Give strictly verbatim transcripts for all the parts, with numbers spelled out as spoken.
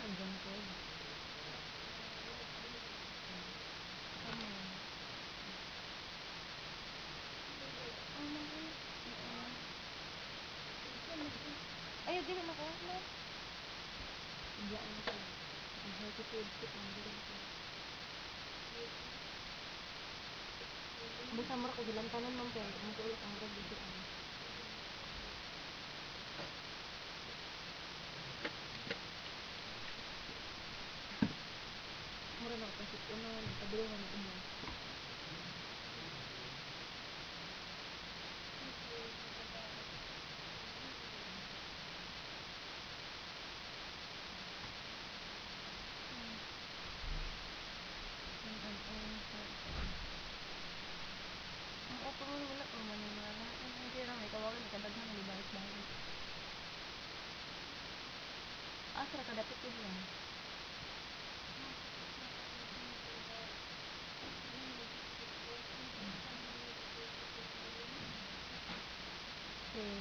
Hanggang ko. Ano? Ayaw, dili na ko. No? Diyan ko. Ang healthy food ko. Ang dili ko. Basta mo ka gilantanan man pero magulok ang rag dito. Mura na kasi uno, nagpadulungan na umo. Wala ko man yung mga hindi na may tawagan may kadaghan ng ibalik-balik. Asra ka dapit yun lang. Okay.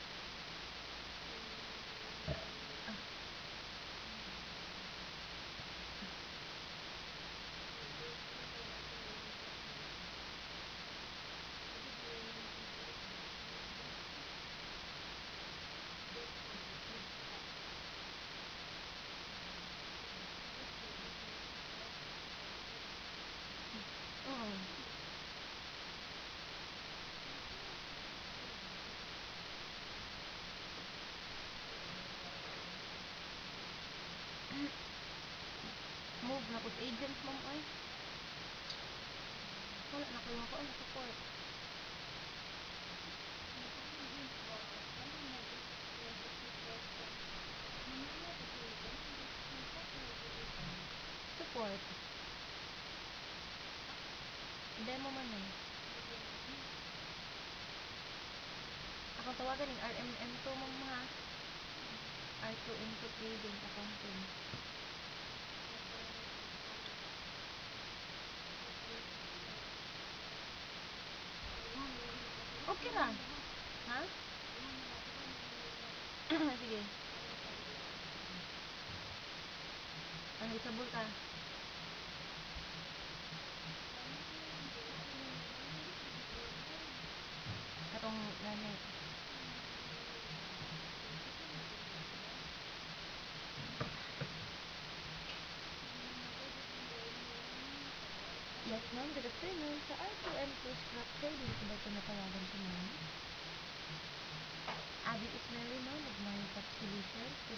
Oo. Move na po sa agents ma'am ay. Wala na kayo ako ang support. Support. Demo man eh. Akong tawagan ng R M M two mong mga R two M two trading accounting. Okay na. Ha? Sige. Ano isabol ka? Katong gani. Yes ma'am, good afternoon. Sa R two M two scrap trading ko ba ito natawagan ko ma'am? Abby Ismaili ma'am of Manufacturing Solutions.